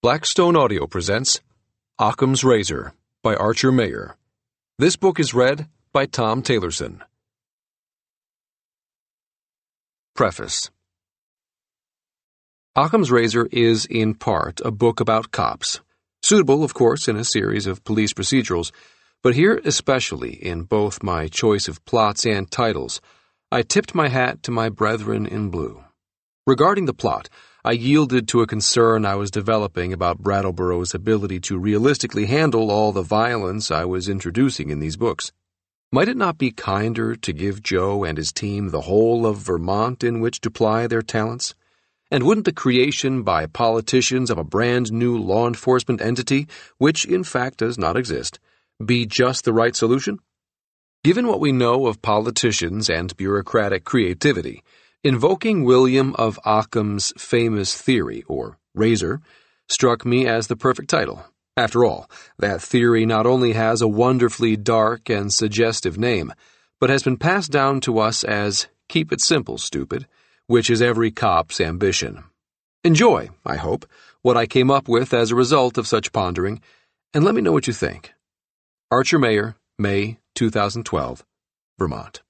Blackstone Audio presents Occam's Razor by Archer Mayer. This book is read by Tom Taylorson. Preface. Occam's Razor is, in part, a book about cops, suitable, of course, in a series of police procedurals, but here especially, in both my choice of plots and titles, I tipped my hat to my brethren in blue. Regarding the plot, I yielded to a concern I was developing about Brattleboro's ability to realistically handle all the violence I was introducing in these books. Might it not be kinder to give Joe and his team the whole of Vermont in which to ply their talents? And wouldn't the creation by politicians of a brand new law enforcement entity, which in fact does not exist, be just the right solution? Given what we know of politicians and bureaucratic creativity, invoking William of Occam's famous theory, or razor, struck me as the perfect title. After all, that theory not only has a wonderfully dark and suggestive name, but has been passed down to us as keep it simple, stupid, which is every cop's ambition. Enjoy, I hope, what I came up with as a result of such pondering, and let me know what you think. Archer Mayer, May 2012, Vermont.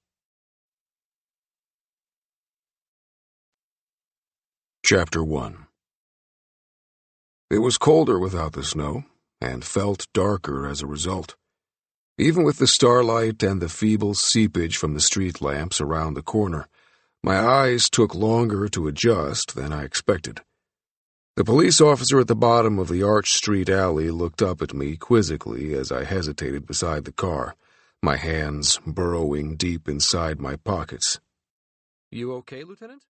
Chapter 1. It was colder without the snow, and felt darker as a result. Even with the starlight and the feeble seepage from the street lamps around the corner, my eyes took longer to adjust than I expected. The police officer at the bottom of the Arch Street alley looked up at me quizzically as I hesitated beside the car, my hands burrowing deep inside my pockets. You okay, Lieutenant?